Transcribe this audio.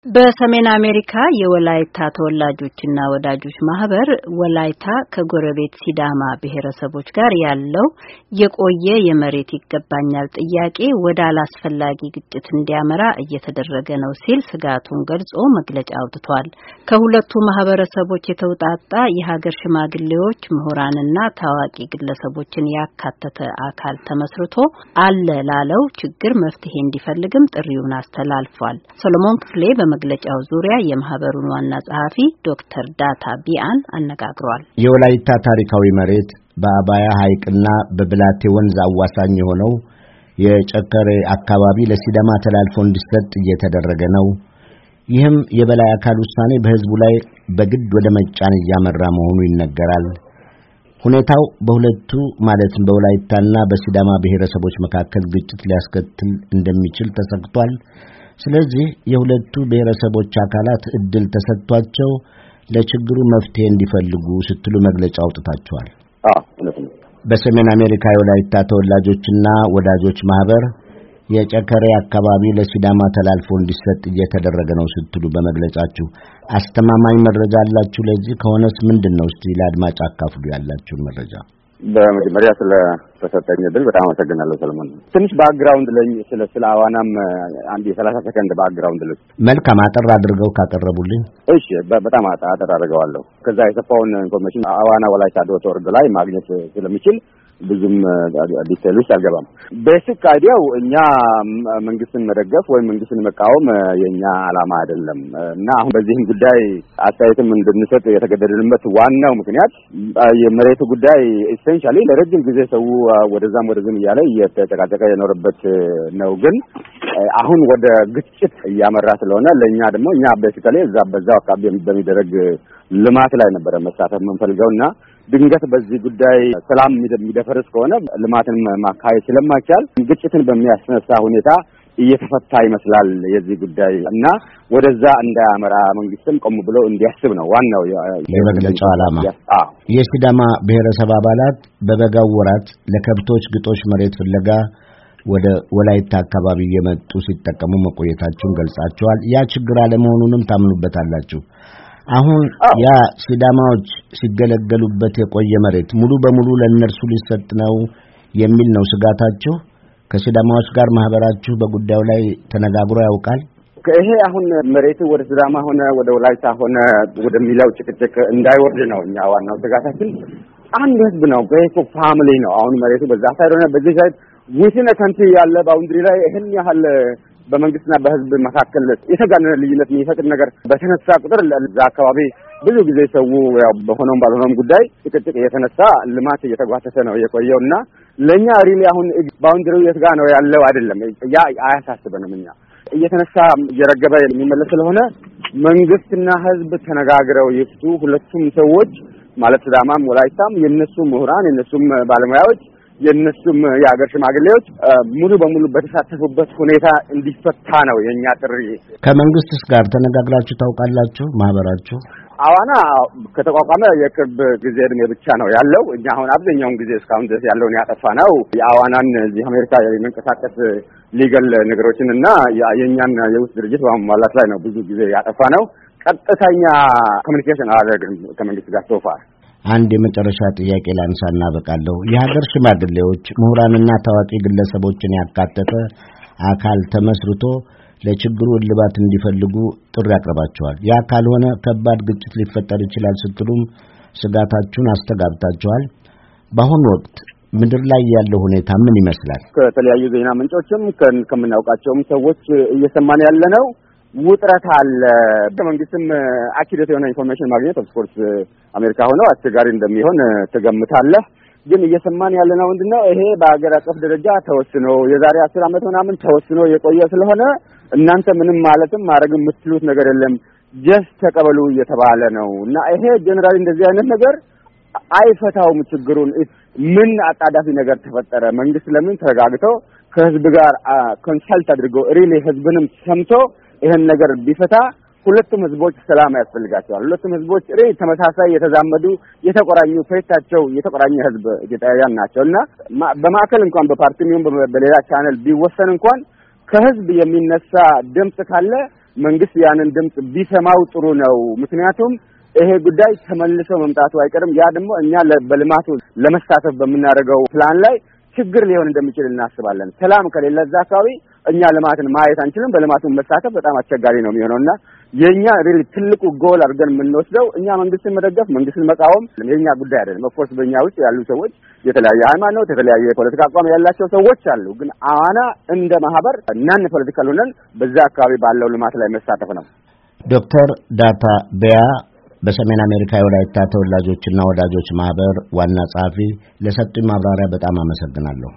በሰሜን አሜሪካ የወላይታ ተወላጆችና ወዳጆች ማህበር ወላይታ ከጎረቤት ሲዳማ ብሔረሰቦች ጋር ያለው የቆየ የመሬት ይገባኛል ጥያቄ ወደ አላስፈላጊ ግጭት እንዲያመራ እየተደረገ ነው ሲል ስጋቱን ገልጾ መግለጫ አውጥቷል። ከሁለቱ ማህበረሰቦች የተውጣጣ የሀገር ሽማግሌዎች፣ ምሁራንና ታዋቂ ግለሰቦችን ያካተተ አካል ተመስርቶ አለ ላለው ችግር መፍትሄ እንዲፈልግም ጥሪውን አስተላልፏል። ሰሎሞን ክፍሌ በመግለጫው ዙሪያ የማህበሩን ዋና ጸሐፊ ዶክተር ዳታ ቢአን አነጋግሯል። የወላይታ ታሪካዊ መሬት በአባያ ሐይቅና በብላቴ ወንዝ አዋሳኝ የሆነው የጨከሬ አካባቢ ለሲዳማ ተላልፎ እንዲሰጥ እየተደረገ ነው። ይህም የበላይ አካል ውሳኔ በህዝቡ ላይ በግድ ወደ መጫን እያመራ መሆኑ ይነገራል። ሁኔታው በሁለቱ ማለትም በወላይታና በሲዳማ ብሔረሰቦች መካከል ግጭት ሊያስከትል እንደሚችል ተሰግቷል። ስለዚህ የሁለቱ ብሔረሰቦች አካላት እድል ተሰጥቷቸው ለችግሩ መፍትሄ እንዲፈልጉ ስትሉ መግለጫ አውጥታችኋል። በሰሜን አሜሪካ የወላይታ ተወላጆችና ወዳጆች ማህበር የጨከሬ አካባቢ ለሲዳማ ተላልፎ እንዲሰጥ እየተደረገ ነው ስትሉ በመግለጫችሁ አስተማማኝ መረጃ አላችሁ? ለዚህ ከሆነስ ምንድነው? እስቲ ለአድማጭ አካፍሉ ያላችሁን መረጃ። በመጀመሪያ ስለተሰጠኝ እድል በጣም አመሰግናለሁ ሰለሞን። ትንሽ ባክግራውንድ ላይ ስለ አዋናም አንድ የ30 ሰከንድ ባክግራውንድ ልስጥ። መልካም፣ አጠር አድርገው ካቀረቡልኝ። እሺ፣ በጣም አጠር አድርገዋለሁ። ከዛ የሰፋውን ኢንፎርሜሽን awana.walaita.org ላይ ማግኘት ስለሚችል ብዙም ዲቴል ውስጥ አልገባም። ቤሲክ አይዲያው እኛ መንግስትን መደገፍ ወይም መንግስትን መቃወም የኛ ዓላማ አይደለም እና አሁን በዚህም ጉዳይ አስተያየትም እንድንሰጥ የተገደድንበት ዋናው ምክንያት የመሬቱ ጉዳይ ኤሴንሻሊ ለረጅም ጊዜ ሰው ወደዛም ወደዚህም እያለ እየተጨቃጨቀ የኖረበት ነው። ግን አሁን ወደ ግጭት እያመራ ስለሆነ ለኛ ደግሞ እኛ ቤሲካሊ በዛው አካባቢ በሚደረግ ልማት ላይ ነበረ መሳተፍ የምንፈልገውና ድንገት በዚህ ጉዳይ ሰላም የሚደፈርስ ከሆነ ልማትን ማካሄድ ስለማይቻል ግጭትን በሚያስነሳ ሁኔታ እየተፈታ ይመስላል የዚህ ጉዳይ እና ወደዛ እንዳያመራ መንግስትም ቆም ብሎ እንዲያስብ ነው ዋናው የመግለጫው ዓላማ። የሲዳማ ብሔረሰብ አባላት በበጋው ወራት ለከብቶች ግጦሽ መሬት ፍለጋ ወደ ወላይታ አካባቢ እየመጡ ሲጠቀሙ መቆየታቸውን ገልጻቸዋል። ያ ችግር አለመሆኑንም ታምኑበታላችሁ? አሁን ያ ሲዳማዎች ሲገለገሉበት የቆየ መሬት ሙሉ በሙሉ ለነርሱ ሊሰጥ ነው የሚል ነው ስጋታችሁ? ከሲዳማዎች ጋር ማህበራችሁ በጉዳዩ ላይ ተነጋግሮ ያውቃል? ይሄ አሁን መሬቱ ወደ ሲዳማ ሆነ ወደ ወላይታ ሆነ ወደሚለው ጭቅጭቅ እንዳይወርድ ነው እኛ ዋናው ስጋታችን። አንድ ህዝብ ነው፣ በእኮ ፋሚሊ ነው። አሁን መሬቱ በዛ ሳይድ ሆነ በዚህ ሳይድ ዊዝን ካንትሪ ያለ ባውንድሪ ላይ ይሄን ያህል በመንግስትና በህዝብ መካከል የተጋነነ ልዩነት የሚፈጥር ነገር በተነሳ ቁጥር ለዛ አካባቢ ብዙ ጊዜ ሰው ያው በሆነም ባልሆነም ጉዳይ ጭቅጭቅ የተነሳ ልማት እየተጓተተ ነው የቆየውና ለኛ ሪሊ አሁን ባውንድሪው የት ጋር ነው ያለው አይደለም፣ ያ አያሳስበንም። እኛ እየተነሳ እየረገበ የሚመለስ ስለሆነ መንግስትና ህዝብ ተነጋግረው ይፍቱ። ሁለቱም ሰዎች ማለት ሲዳማም ወላይታም የነሱ ምሁራን የነሱም ባለሙያዎች የነሱም የሀገር ሽማግሌዎች ሙሉ በሙሉ በተሳተፉበት ሁኔታ እንዲፈታ ነው የኛ ጥሪ። ከመንግስትስ ጋር ተነጋግራችሁ ታውቃላችሁ? ማህበራችሁ አዋና ከተቋቋመ የቅርብ ጊዜ እድሜ ብቻ ነው ያለው። እኛ አሁን አብዛኛውን ጊዜ እስካሁን ድረስ ያለውን ያጠፋ ነው የአዋናን እዚህ አሜሪካ የሚንቀሳቀስ ሊገል ነገሮችን እና የኛን የውስጥ ድርጅት በማሟላት ላይ ነው ብዙ ጊዜ ያጠፋ ነው። ቀጥተኛ ኮሚኒኬሽን አላደረግንም ከመንግስት ጋር ሶፋ። አንድ የመጨረሻ ጥያቄ ላንሳና በቃለሁ። የሀገር ሽማግሌዎች፣ ምሁራንና ታዋቂ ግለሰቦችን ያካተተ አካል ተመስርቶ ለችግሩ እልባት እንዲፈልጉ ጥሪ አቅርባቸዋል። ያ ካልሆነ ከባድ ግጭት ሊፈጠር ይችላል ስትሉም ስጋታችሁን አስተጋብታችኋል። በአሁኑ ወቅት ምድር ላይ ያለው ሁኔታ ምን ይመስላል? ከተለያዩ ዜና ምንጮችም ከምናውቃቸውም ሰዎች እየሰማን ያለነው ውጥረት አለ። በመንግስትም አኪዴት የሆነ ኢንፎርሜሽን ማግኘት ኦፍኮርስ አሜሪካ ሆነው አስቸጋሪ እንደሚሆን ትገምታለህ። ግን እየሰማን ያለነው ምንድነው ይሄ በአገር አቀፍ ደረጃ ተወስኖ የዛሬ 10 ዓመት ምናምን ተወስኖ የቆየ ስለሆነ እናንተ ምንም ማለትም ማድረግ የምትሉት ነገር የለም ጀስት ተቀበሉ እየተባለ ነው እና ይሄ ጀነራሊ እንደዚህ አይነት ነገር አይፈታውም ችግሩን። ምን አጣዳፊ ነገር ተፈጠረ? መንግስት ለምን ተረጋግቶ ከህዝብ ጋር ኮንሰልት አድርጎ ሪሊ ህዝብንም ሰምቶ ይሄን ነገር ቢፈታ ሁለቱም ህዝቦች ሰላም ያስፈልጋቸዋል። ሁለቱም ህዝቦች ተመሳሳይ የተዛመዱ የተቆራኙ ፌታቸው የተቆራኘ ህዝብ ኢትዮጵያውያን ናቸውና በማከል እንኳን በፓርቲው በሌላ ቻነል ቢወሰን እንኳን ከህዝብ የሚነሳ ድምጽ ካለ መንግስት ያንን ድምጽ ቢሰማው ጥሩ ነው። ምክንያቱም ይሄ ጉዳይ ተመልሶ መምጣቱ አይቀርም። ያ ደግሞ እኛ በልማቱ ለመሳተፍ በምናደርገው ፕላን ላይ ችግር ሊሆን እንደሚችል እናስባለን። ሰላም ከሌለ እዛ አካባቢ እኛ ልማትን ማየት አንችልም። በልማቱ መሳተፍ በጣም አስቸጋሪ ነው የሚሆነውና የኛ ሪሊ ትልቁ ጎል አድርገን የምንወስደው እኛ መንግስትን መደገፍ፣ መንግስትን መቃወም የኛ ጉዳይ አይደለም። ኦፍ ኮርስ በእኛ ውስጥ ያሉ ሰዎች የተለያየ ሃይማኖት፣ የተለያየ የፖለቲካ አቋም ያላቸው ሰዎች አሉ። ግን አዋና እንደ ማህበር እናን ፖለቲካል ሆነን በዛ አካባቢ ባለው ልማት ላይ መሳተፍ ነው። ዶክተር ዳታ ቢያ በሰሜን አሜሪካ የወላይታ ተወላጆችና ወዳጆች ማህበር ዋና ጸሐፊ ለሰጡኝ ማብራሪያ በጣም አመሰግናለሁ።